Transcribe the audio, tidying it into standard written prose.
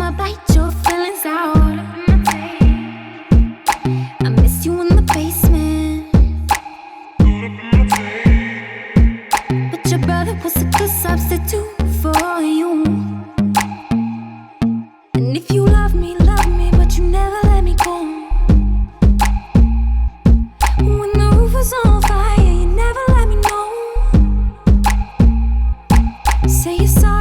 I'ma bite your feelings out. I miss you in the basement, but your brother was a good substitute for you. And if you love me, but you never let me go. When the roof was on fire, you never let me know. Say you're sorry.